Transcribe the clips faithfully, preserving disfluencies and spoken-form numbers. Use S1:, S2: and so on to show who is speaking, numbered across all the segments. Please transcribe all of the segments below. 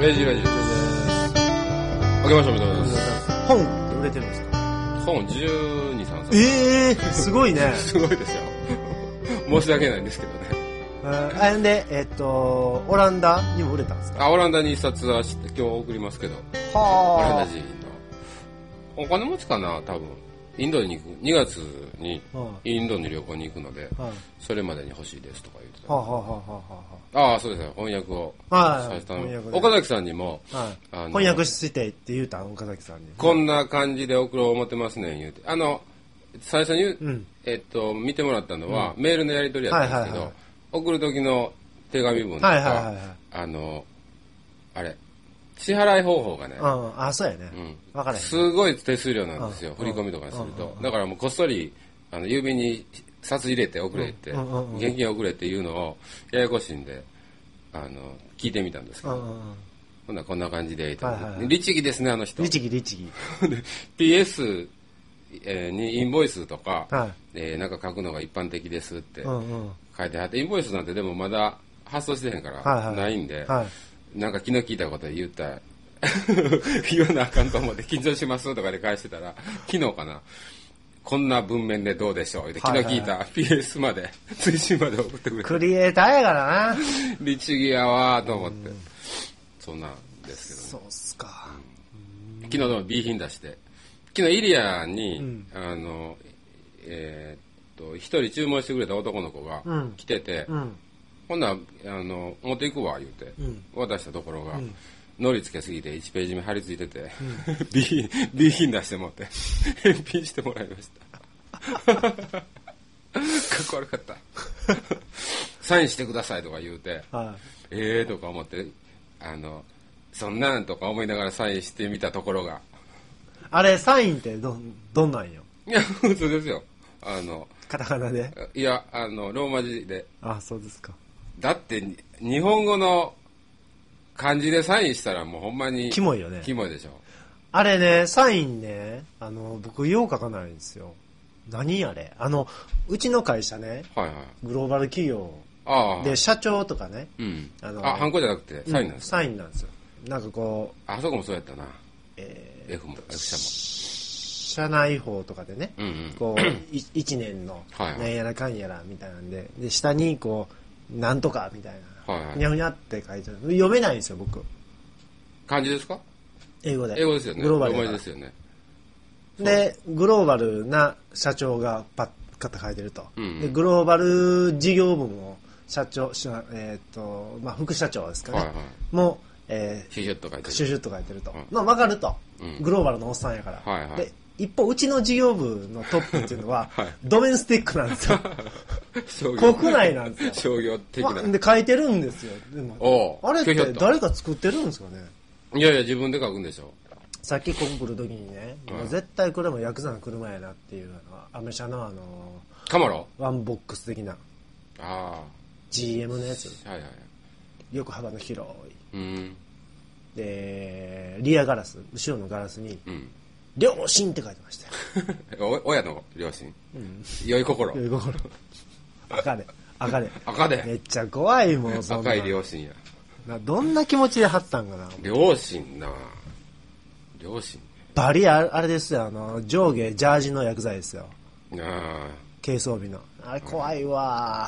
S1: レジラジです。あけましておめでとうございます。
S2: 本って売れてるんですか？
S1: 本じゅうに、さんさつ。
S2: ええー、すごいね。
S1: すごいですよ。申し訳ないんですけどね。
S2: あれで、えっと、オランダにも売れたんですか？
S1: あ、オランダに一冊は今日送りますけど。
S2: は
S1: オランダ人の。お金持ちかな、多分。インドに行く、にがつにインドに旅行に行くので、はい、それまでに欲しいですとか言ってた。はあ、はあはあはあ、ああ、そうですね、翻訳をさせたの。岡崎さんにも、
S2: はい、あの翻訳してって言うた岡崎さんに。
S1: こんな感じで送ろう思ってますねん言うて。あの、最初に、うん、えっと、見てもらったのは、うん、メールのやり取りやったんですけど、はいはいはい、送る時の手紙文とか、はいはいはいはい、あの、あれ、支払い方法がね。
S2: うん、あ、そうやね。うん。分からへん。
S1: すごい手数料なんですよ。振り込みとかにすると。だからもうこっそり、あの、郵便に札入れて送れって、現金送れっていうのを、ややこしいんで、あの、聞いてみたんですけど。ほんならこんな感じで、律儀ですね、あの人。
S2: 律儀、律儀。
S1: ピーエス にインボイスとか、えなんか書くのが一般的ですって書いてあって、インボイスなんてでもまだ発送してへんからないんで、なんか気の利いたこと言ったら言わなあかんと思って緊張しますとかで返してたら昨日かなこんな文面でどうでしょうって気の利いた ピーエス まで追伸まで送ってくれて
S2: クリエイターやからな
S1: 律儀やわと思って、うん、そんなんですけどね。
S2: そうっすか、
S1: うん、昨日でも B 品出して昨日イリアに、うん、あのえー、っと一人注文してくれた男の子が来てて、うんうんほんならあの持っていくわ言うて、うん、渡したところが、うん、のりつけすぎていちページ目貼り付いてて、うん、B, B 品出してもって返品してもらいましたかっこ悪かったサインしてくださいとか言うて、はい、ええーとか思ってあのそんなんとか思いながらサインしてみたところが
S2: あれサインってどどんなんよ。
S1: いや普通ですよ。あの
S2: カタカナで
S1: いやあのローマ字で。
S2: あそうですか。
S1: だって日本語の漢字でサインしたらもうほんまに
S2: キモいよね。
S1: キモいでしょ。あ
S2: れねサインねあの僕よう書かないんですよ。何あれあのうちの会社ね、はいはい、グローバル企業で社長とかね、うん、
S1: あのあハンコじゃなくてサインなんですか、
S2: うん、サインなんですよ。なんかこう
S1: あそこもそうやったな、えー、F も F 社も
S2: 社内法とかでね、うんうん、こういちねんのなんやらかんやらみたいなんで、で下にこうなんとかみたいな、はいはい、ふにゃふにゃって書いてある。読めないんですよ僕。
S1: 漢字ですか？
S2: 英語で。
S1: 英語ですよね。
S2: グローバル
S1: ですよね。
S2: でグローバルな社長がパッカッと書いてると、うんうん、でグローバル事業部も社長、えーとまあ、副社長ですかね、はいはい、もう、えー、
S1: シュシュッと書いてる
S2: シュシュッと書いてると、うん、まあ、分かると、うん、グローバルのおっさんやから、はいはい、で一方うちの事業部のトップっていうのは、はい、ドメスティックなんですよ国内なんですよ
S1: 商業的な、
S2: まあ、で書いてるんですよ。でもあれって誰か作ってるんですかね。
S1: いやいや自分で書くんでしょ。
S2: さっきここ来る時にね、うん、もう絶対これもヤクザの車やなっていうのはアメ車のあの
S1: カマロ
S2: ワンボックス的な
S1: あ
S2: ジーエム のやつ、
S1: はいはい、
S2: 横幅の広い、うん、でリアガラス後ろのガラスに、うん両親って書いてました
S1: よ親の両親、うん、良い心
S2: 良い心赤で赤で
S1: 赤で
S2: めっちゃ怖いもんそんな
S1: 赤い両親や
S2: な。どんな気持ちで貼ったんかな
S1: 両親な両親
S2: バリあれですよあの上下ジャージの薬剤ですよ。
S1: あ
S2: 軽装備のあれ怖いわ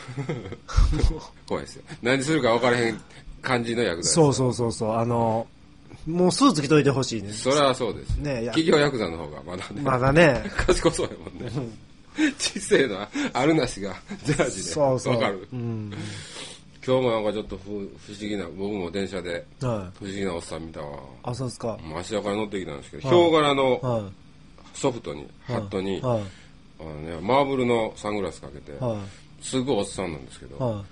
S1: 怖いですよ。何するか分からへん感じの薬剤。
S2: そうそうそうそうあのもうスーツ着といてほしいね。
S1: それはそうですね。企業ヤクザの方がまだね。
S2: まだね。
S1: 賢そうやもんね。知性のあるなしがジャージで
S2: そうそう
S1: 分かる。うん、今日もなんかちょっと不不思議な僕も電車で不思議なおっさん見たわ。
S2: あそうですか。
S1: もう足から乗ってきたんですけど、ヒョウ柄のソフトにハットに、はい、あのね、マーブルのサングラスかけて、はい、すごいおっさんなんですけど、はい、うーん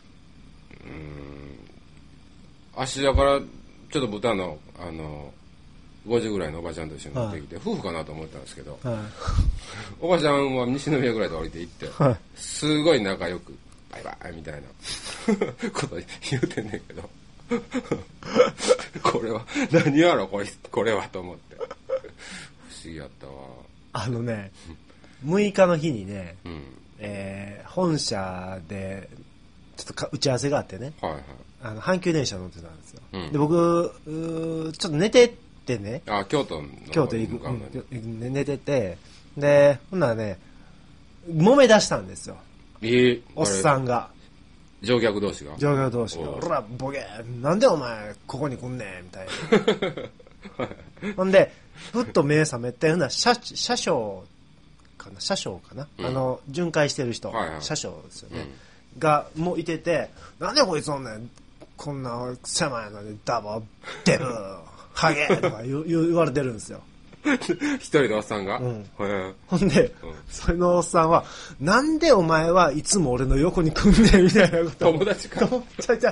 S1: 足からちょっと豚のあのごじぐらいのおばちゃんと一緒に乗ってきて、はい、夫婦かなと思ったんですけど、はい、おばちゃんは西宮ぐらいで降りていって、はい、すごい仲良くバイバイみたいなこと言うてんねんけどこれは何やろこれこれはと思って不思議やったわ。
S2: あのねむいかの日にね、うんえー、本社でちょっとか打ち合わせがあってね、はいはい、 あの阪急電車乗ってたんですよ。うん、で僕ちょっと寝ててね。
S1: あ、京都の
S2: 京都行く、うん、寝てて、でほんならね揉め出したんですよ。
S1: えー、
S2: おっさんが。
S1: 乗客同士が
S2: 乗客同士が。おらボケなんでお前ここに来んねんみたいな。ほんでふっと目覚めて、ほんなら車車掌かな車掌かな、うん、あの巡回してる人、はいはい、車掌ですよね、うん、がもういてて、なんでこいつおんねんこんな狭いのにダボデブハゲとか 言, 言われてるんですよ。
S1: 一人のおっさんが、うん、
S2: ほんで、うん、それのおっさんはなんでお前はいつも俺の横に来んねんみたいなこと。
S1: 友達か。
S2: ちゃちゃ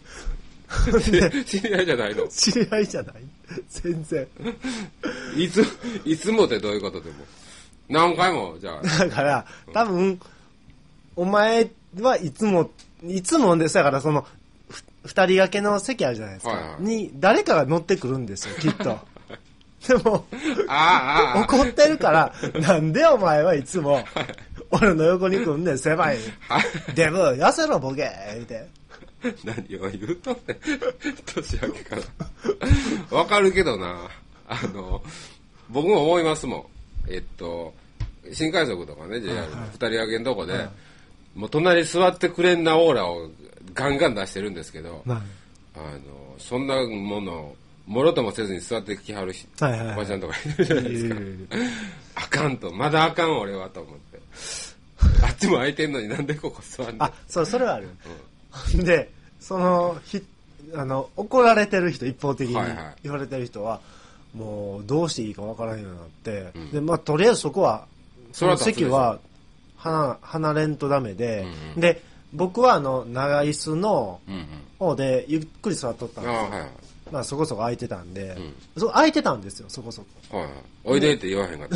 S1: 知り合いじゃないの。
S2: 知り合いじゃない全然。
S1: いついつもってどういうことでも何回もじゃあ。
S2: だから多分お前はいつもいつもですだからその二人掛けの席あるじゃないですか、はいはい、に誰かが乗ってくるんですよきっと。でも
S1: ああ
S2: 怒ってるからなんでお前はいつも俺の横に来んねん狭いデブ痩せろボケ言うて
S1: 何を言うとね年明けからわかるけどな、あの僕も思いますもん。えっと新快速とかね ジェイアール の二人掛けのとこで、はいはい、もう隣座ってくれんなオーラをガンガン出してるんですけど、はい、あのそんなものもろともせずに座ってきはるし、はいはいはい、おばちゃんとかいるじゃないですか。あかんと、まだあかん俺はと思って。あっちも空いてんのになんでここ座んの。
S2: あ、そう、それはある。うん、で、そのひあの怒られてる人、一方的に言われてる人は、はいはい、もうどうしていいかわからんようになって、うん、でまあとりあえずそこはその席は離離れんとダメで、うんうん、で僕はあの長椅子の方でゆっくり座っとったんですよ。うんうん、あ、はいはい、まあそこそこ空いてたんで、うん、そ空いてたんですよそこそこ。
S1: はいはい、おいでって言わへんかった。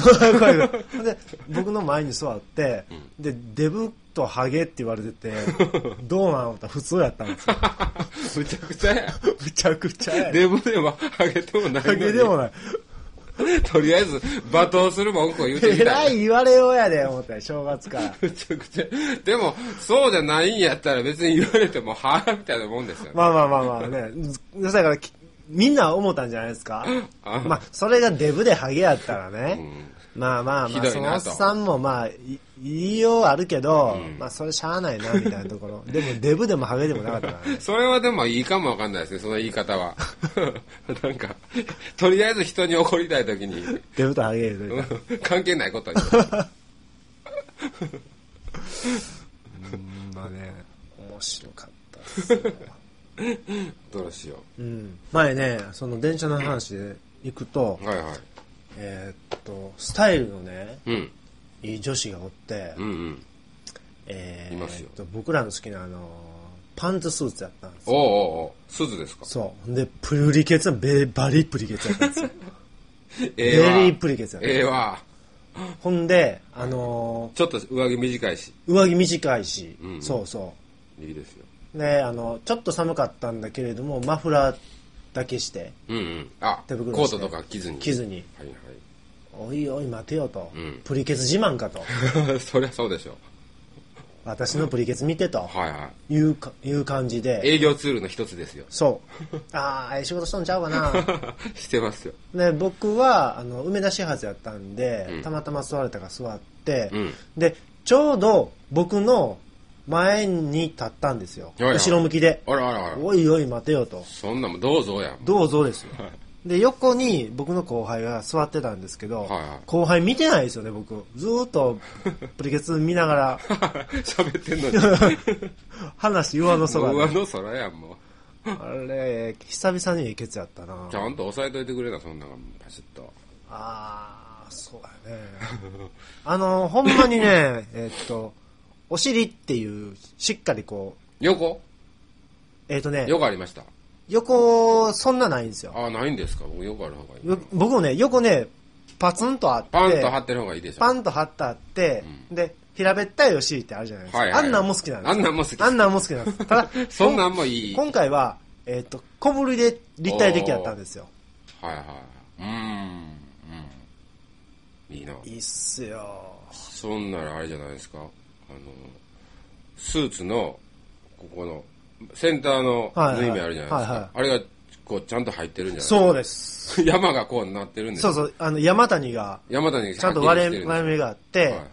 S2: で僕の前に座って、うん、でデブとハゲって言われててどうなのって普通やったんですよ。
S1: むちゃくちゃや。
S2: むちゃくちゃや。
S1: デブでもハゲでもないのに。
S2: ハゲでもない。
S1: とりあえず罵倒する文句を言うてみたい。
S2: えらい言われようやで思ったよ正月から。
S1: むちゃくちゃ。でもそうじゃないんやったら別に言われてもはぁみたいなもんですよね。
S2: まあまあまあまあね。だからみんな思ったんじゃないですか。あまあそれがデブでハゲやったらね、うん、まあまあまあそのおっさんもまあ言いようあるけど、うん、まあそれしゃあないなみたいなところ。でもデブでもハゲでもなかったからね。
S1: それはでもいいかもわかんないですねその言い方は。なんかとりあえず人に怒りたいときに
S2: デブとハゲ
S1: 関係ないことに。うん
S2: まあね面白かったですよ。
S1: どうしよう、
S2: うん、前ねその電車の話で行くと、
S1: はいはい、
S2: えー、っとスタイルのね、
S1: うん、
S2: いい女子がおって、
S1: うんうん
S2: えー、いますよ。えー、っと僕らの好きなあのパンツスーツやったんです
S1: よ。おうおうおうスーツですか。
S2: そうでプリケツはベバリプリケツやったんですよ。
S1: え
S2: ー、ベリープリケツやった。
S1: ええー、わ
S2: ほんであの
S1: ー、ちょっと上着短いし
S2: 上着短いし、
S1: うんうん、
S2: そうそう
S1: いいですよ。
S2: であのちょっと寒かったんだけれどもマフラーだけして、
S1: うんうん、あ手袋してコートとか着ずに
S2: 着ずに、
S1: はいはい、
S2: おいおい待てよと、
S1: うん、
S2: プリケツ自慢かと。
S1: そりゃそうでしょ。
S2: 私のプリケツ見てと、
S1: はいはい、
S2: いうかいう感じで
S1: 営業ツールの一つですよ。
S2: そうああ仕事しとんちゃうかな。
S1: してますよ。
S2: で僕はあの梅田始発やったんで、うん、たまたま座れたから座って、うん、でちょうど僕の前に立ったんですよ。はいはい、後ろ向きで。
S1: あらあらあら。
S2: おいおい待てよと。
S1: そんなもんどうぞや。
S2: どうぞですよ。で横に僕の後輩が座ってたんですけど、はいはい、後輩見てないですよね僕。ずーっとプリケツ見ながら
S1: 喋ってんのに。
S2: 話上の空で。
S1: 上の空やんもう。
S2: あれ久々にいいケツやったな。
S1: ちゃんと押さえといてくれたそんなのパシッと。
S2: ああそうやね。あのほんまにねえー、っと。お尻っていうしっかりこ
S1: う横
S2: えっ、ー、とね
S1: 横ありました。
S2: 横そんなないんですよ。
S1: ああないんですか。僕横ある方がいい。
S2: 僕もね横ねパツンとあって
S1: パンと張ってる方がいいでしょ。
S2: パンと張ってあって、うん、で平べったいお尻ってあるじゃないですか、はいはいはい、あんなんも好きなんです。
S1: あんなんも好き
S2: あんなんも好きなんですただ
S1: そんなんもいい。
S2: 今回はえっ、ー、と小ぶりで立体的やったんですよ。
S1: はいはいうんうんいいな。
S2: いいっすよ。
S1: そんならあれじゃないですか。あのスーツのここのセンターの縫い目あるじゃないですか。はいはいはい、あれがこうちゃんと入ってるんじゃないですか。
S2: そうです。
S1: 山がこうなってるんです。
S2: そうそう。あの山谷が
S1: 山谷
S2: ちゃんと割れ割れ目があって、はいはい、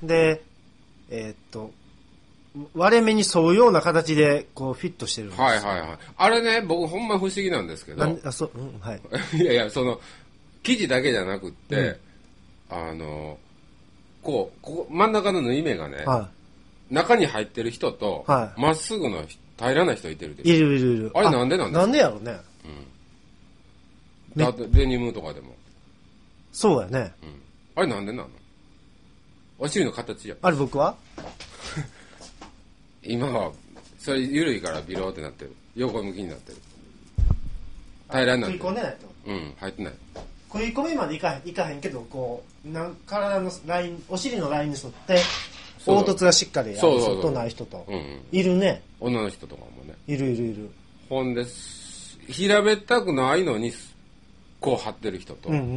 S2: でえー、っと割れ目に沿うような形でこうフィットしてるんですよ。
S1: はいはいはい。あれね、僕ほんま不思議なんですけど。
S2: あそう、うんはい。
S1: いやいやその生地だけじゃなくって、うん、あのこうここ真ん中の縫い目がね、はい、中に入ってる人とま、はい、っすぐの平らな人いてるでしょ。
S2: いるいるいる。
S1: あれなんでなんですか。
S2: なんでやろうね。
S1: うん。あとデニムとかでも。
S2: そうやね。
S1: うん。あれなんでなの。お尻の形や。
S2: あれ僕は
S1: 今はそれ緩いからビローってなってる。横向きになってる。平らになってる。
S2: 食い込んでないってこと。
S1: うん、入ってない。
S2: 食い込みまでいかへん、いかへんけど、こうなん体のライン、お尻のラインに沿って凹凸がしっかりある人とない人と、うんうん、いるね。
S1: 女の人とかもね。
S2: いるいるいる。
S1: ほんです。平べったくないのにこう張ってる人と、うんうんうんうん、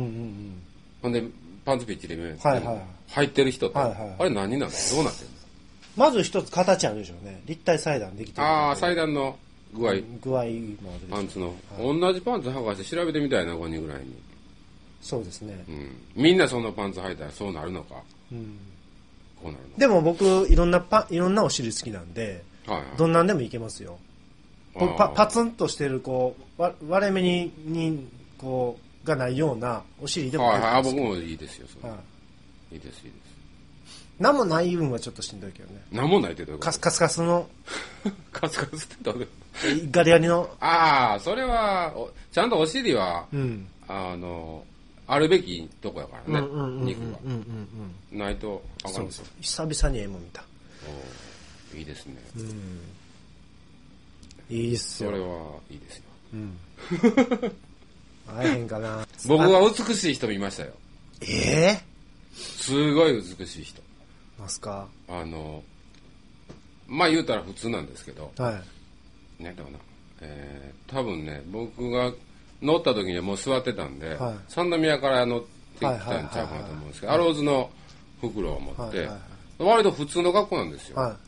S1: ほんでパンツピッチリ見える、はいはい、入ってる人と、はいはいはい、あれ何なの。どうなってるの。
S2: まず一つ形あるでしょうね。立体裁断できてる。
S1: ああ、裁断の具合。
S2: 具合もあるでしょう。
S1: パンツの、はい、同じパンツ履かして調べてみたいな、ごにんぐらいに。
S2: そうですね。
S1: うん。みんなそのパンツ履いたらそうなるのか。うん。こうなるの。
S2: でも僕、いろんなパ、いろんなお尻好きなんで、はいはい、どんなんでもいけますよ。パ, パツンとしてる、こう、割れ目に、に、こう、がないようなお尻でもいいです。
S1: はいはい、僕もいいですよ、それ。はい、いいです、いいです。
S2: 何もない分はちょっとしんどいけどね。
S1: 何もないってどういうこと。
S2: カスカスカスの
S1: カスカスってどういう
S2: こと。ガリガリの。
S1: ああ、それはちゃんとお尻は、うん、あのあるべきとこやからね、肉がないとあかんですよ。
S2: 久々にええもん見た。
S1: いいですね。
S2: うん、いいっすよ。
S1: それはいいですよ。うん。
S2: 会えへんかな。
S1: 僕は美しい人見ましたよ。
S2: ええー
S1: すごい美しい人。
S2: ますか。
S1: あのまあ言うたら普通なんですけど、はい。ねだろうな、えー、多分ね僕が乗った時にはもう座ってたんで、はい、三宮から乗ってきたんちゃうかなと思うんですけど、アローズの袋を持って、はいはいはい、割と普通の学校なんですよ。はい、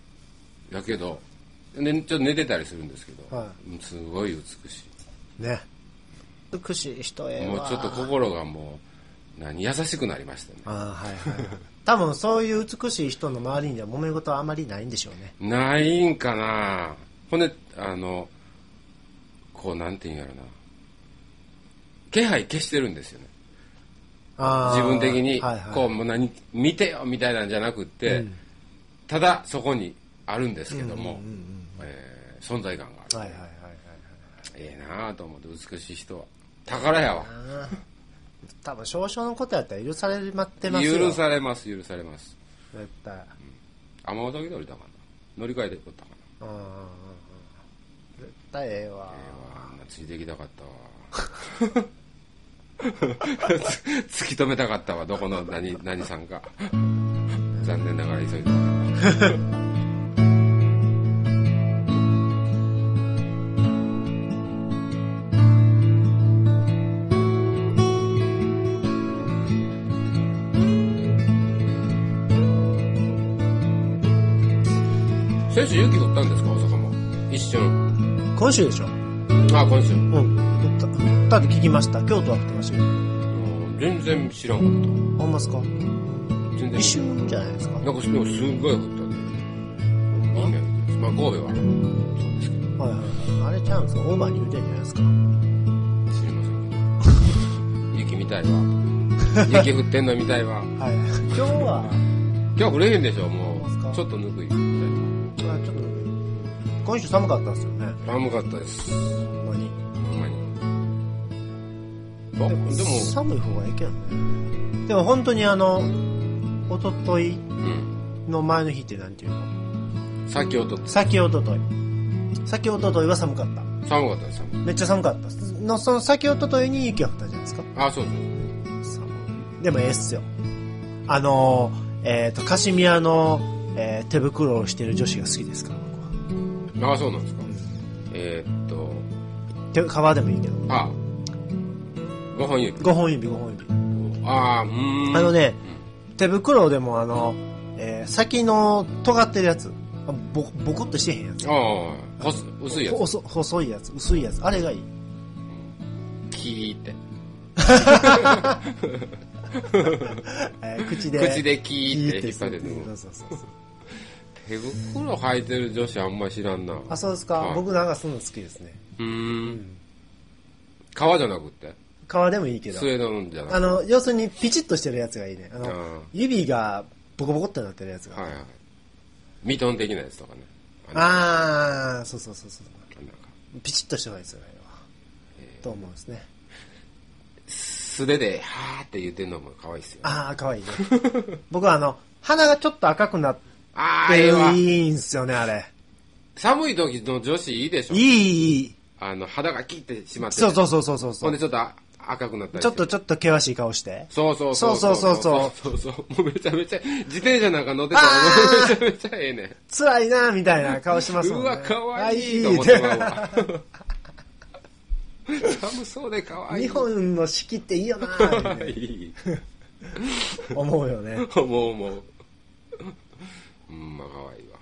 S1: だけど、ね、ちょっと寝てたりするんですけど、はい、すごい美し
S2: い。ね。美しい人ええわ。
S1: もうちょっと心がもう。何優しくなりましたね。
S2: あ、はいはい、多分そういう美しい人の周りには揉め事はあまりないんでしょうね。
S1: ないんかな。ほんであのこうなんていうんやろな、気配消してるんですよね。あ、自分的に、はいはい、こうもう何見てよみたいなんじゃなくって、うん、ただそこにあるんですけども、うんうんうんうん、えー、存在感がある。はいはいはいはい、ええなと思って。美しい人は宝やわ。
S2: 多分少々のことやったら許されまってますよ。
S1: 許されます許されます
S2: 絶対。うん、
S1: 天の時乗りたかな、乗り換えでおったかな。ああ、
S2: 絶対ええわ。ええわ、
S1: ついていきたかったわ。突き止めたかったわ、どこの何何さんか。残念ながら急いでた。先週雪降ったんですか、大阪も。一瞬。
S2: 今週でしょ。
S1: ああ、今週。うん。
S2: 降った。降ったって聞きました。京都は降ってましたけど。
S1: 全然知らんかった。
S2: あんますか。
S1: 全然。
S2: 一瞬じゃないですか。
S1: なんかでもすんごい降ったんで。いいね。まあ神戸はそうですけど。はいはい
S2: はい。あれちゃうんですか。オーバーに言うてんじゃないですか。
S1: 知りませんけど。雪みたいわ。雪降ってんのみたいわ。はい。
S2: 今日は。
S1: 今日降れへんでしょ。もうちょっとぬくい。
S2: ちょっと今週寒かったですよね。
S1: 寒かったです。
S2: ほんまに。
S1: ほんまに。
S2: でも、でも寒い方がいいけどね。でも本当にあの一昨日の前の日ってなんていうの？
S1: 先おととい。
S2: 先おととい。先おとといは寒かった。
S1: 寒かったです。
S2: めっちゃ寒かったの。その先おとといに雪が降ったじゃないですか。
S1: あ、そう
S2: そう。寒い。でもええっすよ。あのえっ、ー、とカシミヤの、えー、手袋をしてる女子が好きですから。
S1: ああ、そうなんですか。えー、っと
S2: 手皮でもいいけど。
S1: ああ、ごほん指。
S2: ごほん指、ごほん指。
S1: ああ、うーん。
S2: あのね、うん、手袋でもあの、えー、先の尖ってるやつ、ボボコッとしてへんやつ。ああ。
S1: 薄いやつ。
S2: 細細いやつ、薄いやつ。あれがいい。
S1: キーって。
S2: えー、口で。
S1: 口でキーって引っ張ってる。そうそうそう。手袋履いてる女子あんま知らんな。
S2: あ、そうですか。はい、僕なんかそういうの好きですね。
S1: うーん。うん、革じゃなくて？
S2: 革でもいいけど。
S1: スウェードのじゃなくて。
S2: あの、要するにピチッとしてるやつがいいね。あの、あ指がボコボコってなってるやつが。はいはい。
S1: ミトン的なやつとかね。
S2: ああ、そうそうそうそう。ピチッとしたやつがいいわ。えー、と思うんですね。
S1: 素手で、はーって言ってるのも可愛いっすよ、ね。
S2: ああ、可愛いね。僕はあの、鼻がちょっと赤くなってるいいんすよね、あれ。
S1: 寒い時の女子いいでしょ？
S2: いい、いい。
S1: あの、肌が切ってしまって。
S2: そうそうそうそうそう。
S1: ほんでちょっと赤くなったり
S2: ちょっとちょっと険しい顔して。
S1: そうそうそう。
S2: そうそうそう。
S1: そうそう。もうめちゃめちゃ、自転車なんか乗ってたらめちゃめちゃええねん。
S2: 辛いなみたいな顔しますもんね。
S1: うわ、かわいいと思ってまうわ。寒そうでかわいい。
S2: 日本の四季っていいよなぁ、ね。いい。思うよね。
S1: 思う思う。うん、まあかわいいわ。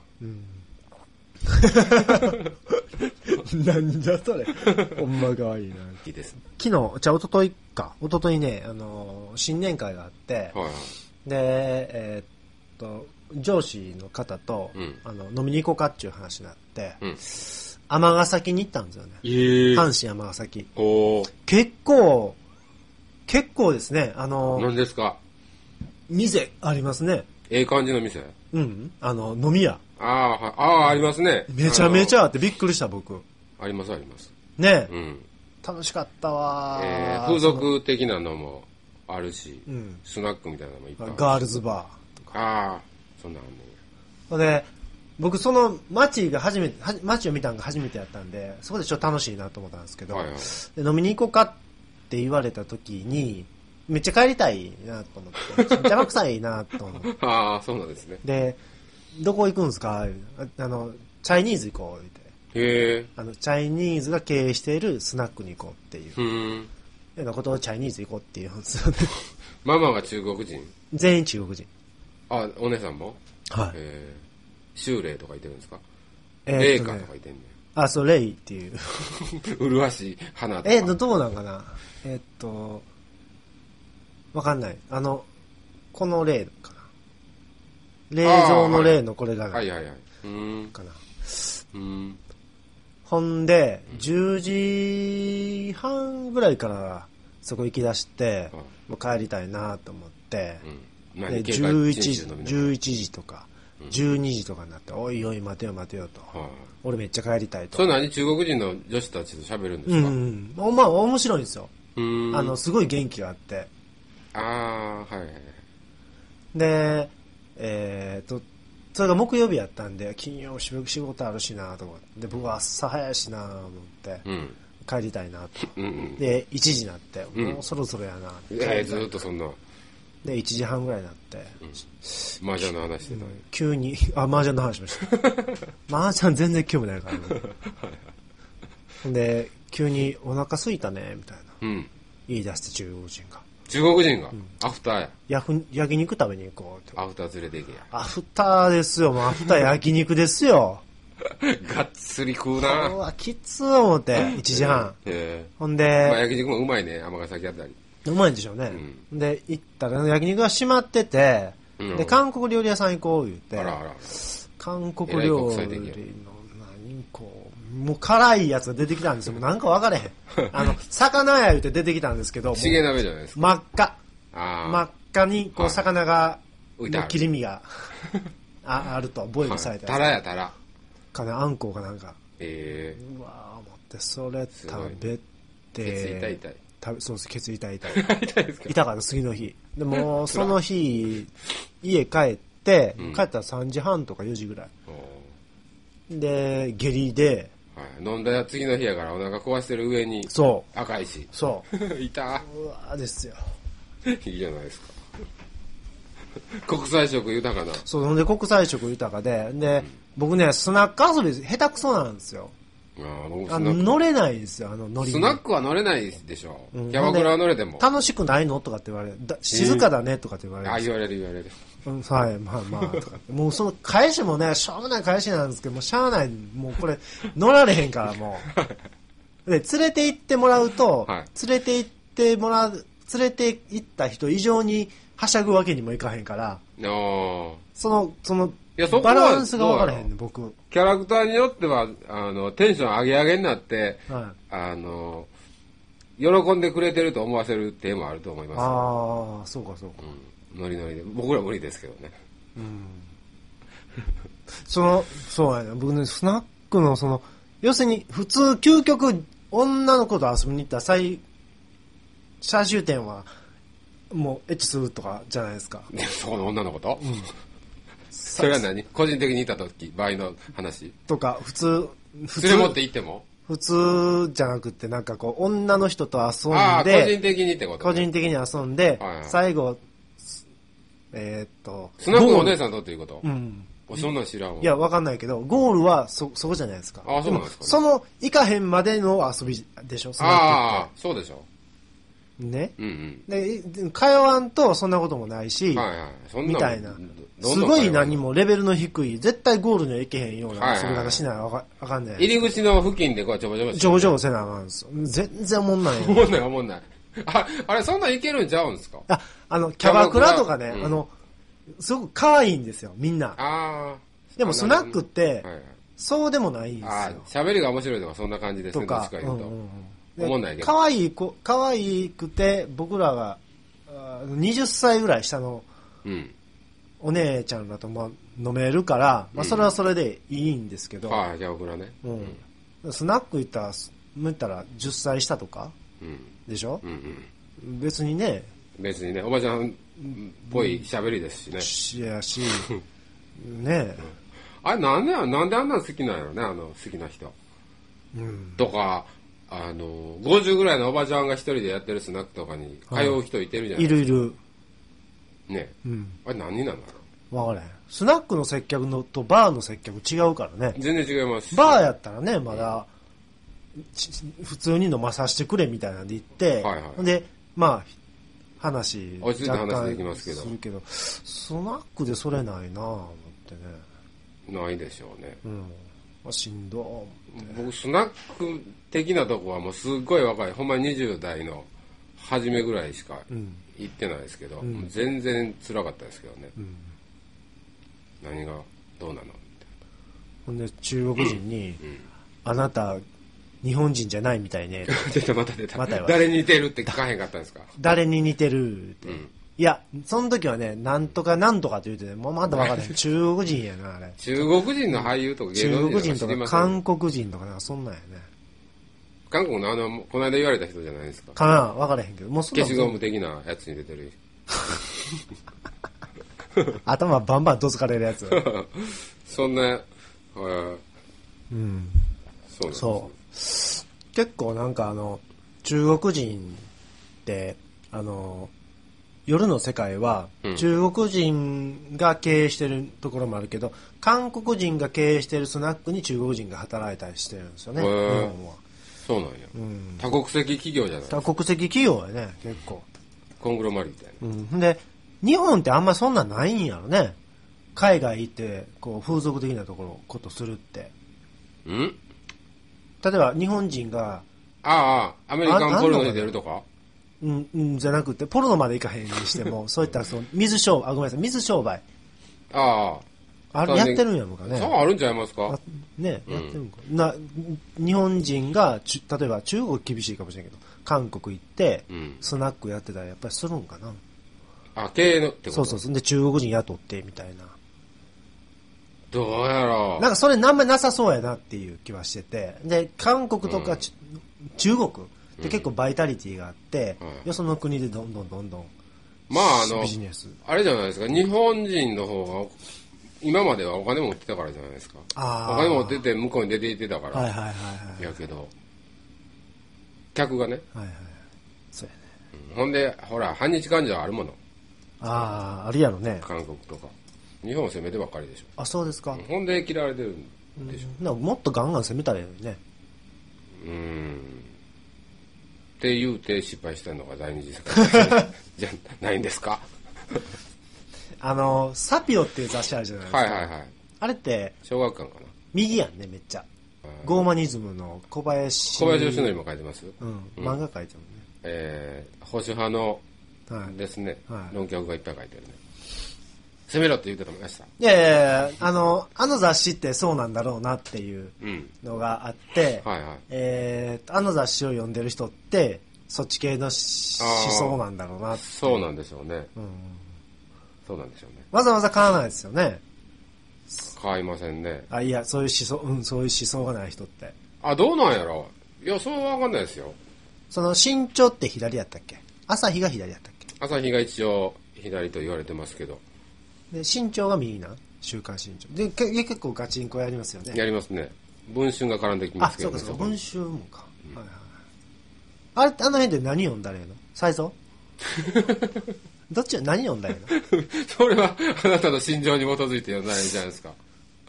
S2: うん。なんじゃそれ。ほんまかわいいな。
S1: いいですね。
S2: 昨日、じゃあ一昨日か。一昨日ね、あの、新年会があって、はいはい、で、えー、っと、上司の方と、うん、あの飲みに行こうかっていう話になって、うん尼崎に行ったんですよね。えー、阪神尼崎。お結構、結構ですね。あの、
S1: 何ですか？
S2: 店ありますね。
S1: ええ感じの店？
S2: うん。あの、飲み屋。
S1: ああ、はい。ああ、ありますね。
S2: めちゃめちゃあってびっくりした、僕。
S1: あります、あります。
S2: ねえ。うん。楽しかったわ、
S1: えー。風俗的なのもあるし、うん、スナックみたいなのもいっぱいある。
S2: ガールズバーとか。
S1: ああ、そんなの
S2: ね。で、僕その街が初めて街を見たのが初めてやったんでそこでちょっと楽しいなと思ったんですけど、はいはい、で飲みに行こうかって言われた時にめっちゃ帰りたいなと思って邪魔くさいなと思って
S1: ああそうなんですね。で
S2: どこ行くんですかああのチャイニーズ行こうって。へえ。あのチャイニーズが経営しているスナックに行こうっていううんようなことをチャイニーズ行こうっていうんですよね。
S1: ママが中国人？
S2: 全員中国人。
S1: あお姉さんも？
S2: はい。
S1: へー修霊とかいてるんですか？霊花とかいてんねん。
S2: あ、そう、霊っていう。
S1: 麗しい花とか。
S2: えっと、どうなんかなえっと、わかんない。あの、この霊かな。霊場の霊のこれが
S1: はいはいはい。
S2: うん。かな。うん。ほんで、じゅうじはんぐらいからそこ行き出して、もう帰りたいなと思って、うん、でじゅういちじ、じゅういちじとか、じゅうにじとかになって、おいおい待てよ待てよと、はあ、俺めっちゃ帰りたいと。
S1: それ何中国人の女子たちと喋るんですか？うん、
S2: うん、まあ面白いんですよ。うんあのすごい元気があって。
S1: ああはいはい。
S2: でえー、とそれが木曜日やったんで金曜仕事あるしなと思ってで僕は朝早いしなと思って、うん、帰りたいなと、うんうん、でいちじになって、うん、もうそろそろやなって、
S1: えー、ずっとそんな
S2: でいちじはんぐらいになって、
S1: うん、麻雀の話してた、うん、
S2: 急にあ麻雀の話しました麻雀全然興味ないからねほんで急にお腹空いたねみたいな、うん、言い出して中国人が
S1: 中国人が、うん、アフターや
S2: 焼焼肉食べに行こうって
S1: アフター連れて行けや
S2: アフターですよもうアフター焼肉ですよ
S1: がっつり食うな
S2: うわきつー思っていちじはん、えー、ほんで、
S1: まあ、焼肉もうまいね尼崎あたり
S2: うまいんでしょうね、うん、で行ったら焼肉が閉まってて、うん、で韓国料理屋さん行こう言って、あらあら韓国料理の何こうもう辛いやつが出てきたんですよ。もうなんか分かれへんあの魚や言うて出てきたんですけど
S1: チゲ鍋じゃないですか。
S2: 真っ赤真っ赤にこう魚がの切り身があ, あるとボイルされたやつ、
S1: タラやタラ
S2: かねあんこうかなんか、
S1: えー、
S2: うわー思ってそれ食べて
S1: ケツ痛い痛い
S2: そうです、ケツ痛い痛い痛かった次の日でもその日家帰って、うん、帰ったらさんじはんとかよじぐらいで下痢で、
S1: はい、飲んだ次の日やからお腹壊してる上に
S2: そう
S1: 赤いし
S2: そう
S1: いた
S2: うわーですよ
S1: いいじゃないですか国際色豊かな
S2: そうほんで国際色豊かでで、うん、僕ねスナック遊び下手くそなんですよ。あ僕あの乗れないんですよあの乗り
S1: スナックは乗れないでしょ、うん、キャバクラは乗れても
S2: 楽しくないのとかって言われる静かだねとかって言われる、
S1: えー、あ言われる言われる
S2: うん、はい、まあまあ、とか。もうその返しもね、しょうもない返しなんですけど、もうしゃあない、もうこれ、乗られへんからもう。で、連れて行ってもらうと、はい、連れて行ってもらう、連れて行った人以上にはしゃぐわけにもいかへんから、その、その、いやそこバランスが分からへんね、僕。
S1: キャラクターによっては、あの、テンション上げ上げになって、はい、あの、喜んでくれてると思わせる手もあると思います。
S2: ああ、そうかそうか。
S1: うん、ノリノリで。僕ら無理ですけどね。うん。
S2: その、そうやね。僕ね、スナックのその、要するに、普通、究極、女の子と遊びに行った最、最終点は、もう、エッチするとかじゃないですか。
S1: そこの女の子と、うん、それは何個人的にいた時、場合の話
S2: とか、普通、
S1: 普通。連れ持って行っても
S2: 普通じゃなくて、なんかこう、女の人と遊んで、
S1: あ個人的にってこと、ね、
S2: 個人的に遊んで、はいはい、最後、えー、っと、
S1: スナックのお姉さんとっていうこと、うん、そんなん知らんわ。
S2: いや、わかんないけど、ゴールはそ、そこじゃないですか。
S1: ああ、そうなんですか、ね、
S2: その、行かへんまでの遊びでしょ、スナックって。
S1: ああ、そうでしょ。
S2: ね、うんうん、で通わんとそんなこともないし、はいはい、そんなみたいなすごい何もレベルの低い絶対ゴールには行けへんような遊び方しないわか、かんない。
S1: 入り口の付近でこうちょぼちょぼ
S2: ちょぼちょぼせなあかんですよ。全然おもんない
S1: おもんないおもんない。ああれそんなんいけるんちゃうんですか。
S2: ああのキャバクラとかね、うん、あのすごく可愛いんですよみんな。あでもスナックって、はいはい、そうでもないんですよ。あ
S1: 喋りが面白いとかそんな感じですね。とかどっちか言うと。うんうんうん
S2: 思んないけど可愛い子可愛くて僕らがはたちぐらい下のお姉ちゃんだとまあ飲めるから、まあ、それはそれでいいんですけど、
S1: うん、ああじゃあ僕らね、
S2: うん、スナック行ったら言ったらじゅっさい下とか、うん、でしょ、うんうん、別にね
S1: 別にねおばちゃんっぽい喋りですしね、
S2: いやしねえ
S1: あれなんでなんであんな好きなんやろねあの好きな人、うん、とかあのごじゅうぐらいのおばちゃんが一人でやってるスナックとかに通う人いてるじゃないですか、はい、いるいるね、うん、あれ何になる
S2: の分からへん。スナックの接客のとバーの接客違うからね。
S1: 全然違います。
S2: バーやったらねまだ、うん、普通に飲まさせてくれみたいなんで言って、はいはい、でまあ話
S1: 落ち着いた話できますけど
S2: するけどスナックでそれないなぁ思って
S1: ね。ないでしょうね、うん
S2: まあ、しんど
S1: 僕スナック的なとこはもうすっごい若いほんまににじゅう代の初めぐらいしか行ってないですけど、うん、全然辛かったですけどね、うん、何がどうなのみたいな。
S2: ほんで中国人に、うん、あなた日本人じゃないみたいね
S1: 出たまた出た、また誰に似てるって聞かへんかったんですか。
S2: 誰に似てるって、うん、いやその時はねなんとかなんとかって言うてねもうまだ分からへん中国人やなあれ。
S1: 中国人の俳優とか芸能人とか
S2: 中国人とか韓国人とかなんかそんなんやね。
S1: 韓国のあのこの間言われた人じゃないですか。
S2: かな分からへんけどもう
S1: そんな消しゴム的なやつに出てる
S2: 頭バンバンどつかれるやつ
S1: そんな、
S2: うん、そうそう結構なんかあの中国人ってあの夜の世界は中国人が経営してるところもあるけど、うん、韓国人が経営してるスナックに中国人が働いたりしてるんですよね、日本は。
S1: そうなんや、うん、多国籍企業じゃないですか。
S2: 多国籍企業やね結構
S1: コングロマリみたいな、
S2: うん、で日本ってあんまそんなんないんやろね。海外行ってこう風俗的なところことするってん例えば日本人が
S1: ああアメリカンポルノに出るとか
S2: うん、うん、じゃなくてポルノまで行かへんにしてもそういったその水商売あごめんなさい水商売あああれやってるんやろかね。
S1: そうあるんちゃいますか
S2: ね、うん、やってるんかな。日本人が例えば中国厳しいかもしれんけど韓国行って、うん、スナックやってたらやっぱりするんかな。
S1: あ経営のってこと。
S2: そうそうそうで中国人雇ってみたいな。
S1: どうやろう
S2: なんかそれあんまりなさそうやなっていう気はしててで韓国とか、うん、中国って結構バイタリティがあって、うん、よその国でどんどんどんどん
S1: まああのビジネスあれじゃないですか日本人の方が今まではお金持ってたからじゃないですか。あお金持ってて向こうに出て行ってたから、はいはいはいはい、やけど客がね、はいはい、そうやね、うん、ほんでほら反日感情あるもの。
S2: あああるやろね。
S1: 韓国とか日本を攻めてばっかりでしょ。
S2: あそうですか、
S1: うん、ほんで嫌われてるんでしょ、
S2: うん、なんかもっとガンガン攻めたらいいのにね。
S1: うーんって言うて失敗したのが第二次世界大戦じゃないんですか
S2: あの、サピオっていう雑誌あるじゃないですか。
S1: はいはいはい。
S2: あれって、
S1: 小学館かな。
S2: 右やんね、めっちゃ。ゴーマニズムの小林。
S1: 小林義則も書いてます。
S2: うん。漫画書いてるもんね。
S1: えー、保守派の、ですね、はい、論客がいっぱい書いてるね。攻めろって言ってたもんました。い
S2: やいやいや、あの、あの雑誌ってそうなんだろうなっていうのがあって、うん、はいはい。えー、あの雑誌を読んでる人って、そっち系の思想なんだろうなって。
S1: そうなんでしょうね。うん。そうなんでしょうね。
S2: わざわざ買わないですよね。
S1: 買いませんね。
S2: あ、いや、そういう思想、うん、そういう思想がない人って。
S1: あ、どうなんやろいや、そうわかんないですよ。
S2: その、身長って左やったっけ？朝日が左やったっけ？
S1: 朝日が一応左と言われてますけど。
S2: で、身長が右な週刊新潮。で、け結構ガチンコやりますよね。
S1: やりますね。文春が絡んできますけど、ね。
S2: あ、そうかそうか。文春もか。うん、はいはい。あれ、あの辺で何読んだらええの？才蔵どっち、何読んだらええの？
S1: それは、あなたの心情に基づいて読んだらいいんじゃないですか。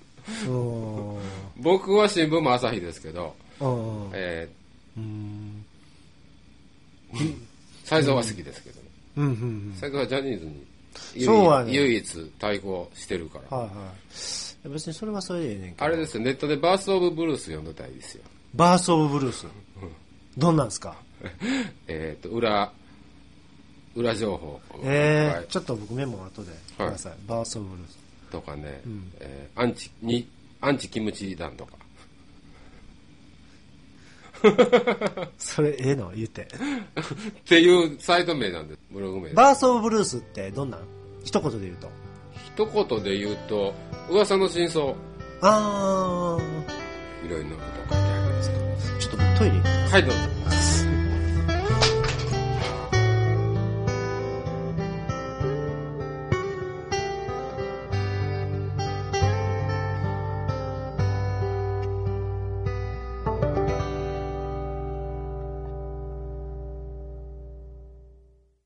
S1: 僕は新聞も朝日ですけど、えー、うん才蔵は好きですけどね。うんうんうん、才蔵はジャニーズに唯, ね、唯一対抗してるから。はいはい。
S2: 別にそれはそれでええねんけど。
S1: あれですよ、ネットでバースオブブルース読んでたいですよ。
S2: バースオブブルースどんなんですか？
S1: えっと、裏、裏情報。
S2: えーはい、ちょっと僕メモ後でください。はい、バースオブブルース。
S1: とかね、うん、えー、アンチ、に、アンチキムチ団とか。
S2: それええの言って
S1: っていうサイト名なんです。ブログ名。
S2: バースオブブルースってどんなん？一言で言うと。
S1: 一言で言うと、噂の真相。あー。いろいろなことを書いてあります。
S2: ちょっとトイレ行ってます。
S1: はい、どうぞ。